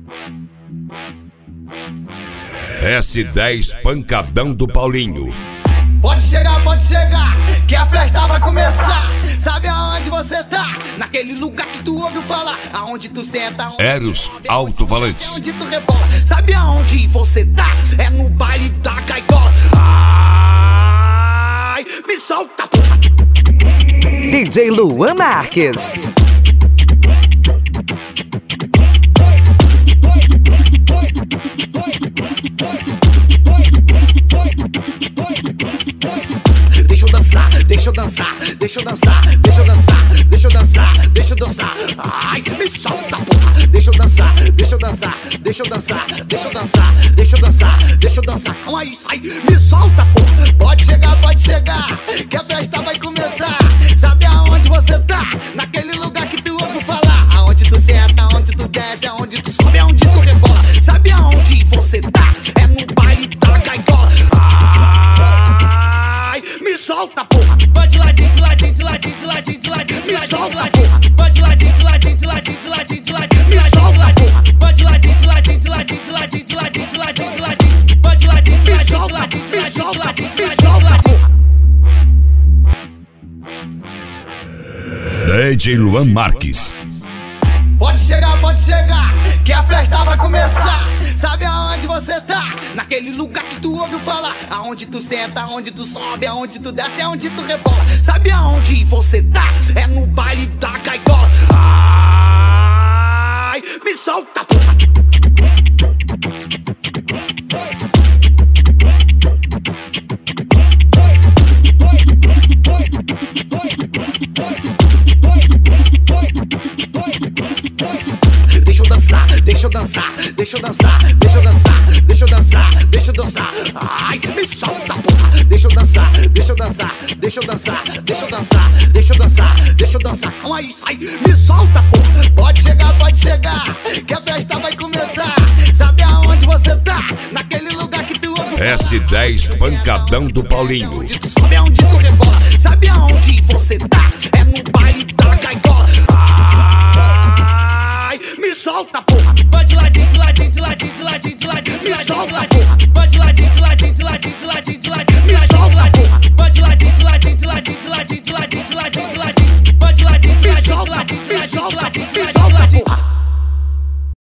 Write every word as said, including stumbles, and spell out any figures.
S dez Pancadão do Paulinho. Pode chegar, pode chegar, que a festa vai começar. Sabe aonde você tá? Naquele lugar que tu ouviu falar. Aonde tu senta, onde Eros Alto-Falantes. onde tu rebola. Sabe aonde você tá? É no baile da Caigola. Ai, me solta, porra. D J Luan Marques. Deixa eu dançar, deixa eu dançar, deixa eu dançar, deixa eu dançar, deixa eu dançar, deixa eu dançar. Ai, me solta, porra. Deixa eu dançar, deixa eu dançar, deixa eu dançar, deixa eu dançar, deixa eu dançar, deixa eu dançar. Calma aí, sai, me solta, porra. Pode chegar, pode chegar, que a festa vai começar. Sabe aonde você tá? Naquele lugar que tu ouviu falar. Aonde tu senta, aonde tu desce, aonde tu sobe, aonde tu rebola. Sabe aonde você tá? É no baile da Caigola. Ai, me solta, porra. Pode ladinho, de ladinho, de ladinho, de ladinho, de ladinho, de ladinho, de ladinho. Pode ladinho, de ladinho, de ladinho, de ladinho, de ladinho, de ladinho, de ladinho. Pode ladinho, de ladinho, de ladinho, de ladinho, de ladinho, de ladinho, de ladinho. Pode ladinho, de ladinho, de ladinho, de ladinho, de ladinho, de ladinho, de ladinho. D J Luan Marques. Pode chegar, pode chegar, que a festa vai começar. Sabe aonde você tá? Naquele lugar que tu ouviu falar. Aonde tu senta, aonde tu sobe, aonde tu desce, aonde tu rebola. Sabe aonde você tá? É no baile da Caigola. Ai, me solta, porra. Deixa eu dançar, deixa eu dançar, deixa eu dançar, deixa eu dançar, deixa eu dançar, deixa eu dançar. Ai, me solta, porra. Deixa eu dançar, deixa eu dançar, deixa eu dançar, deixa eu dançar, deixa eu dançar, deixa eu dançar. Calma aí, sai, me solta, porra. Pode chegar, pode chegar, que a festa vai começar. Sabe aonde você tá? Naquele lugar que tu ouviu falar. S dez Pancadão do Paulinho. Aonde tu sobe, aonde tu rebola. Sabe aonde você tá? É no baile da Caigola. Ai, me solta, porra. Pode ladinho, de ladinho, de ladinho, de ladinho, de ladinho, de ladinho, de ladinho. Pode ladinho, de ladinho, de ladinho, de ladinho.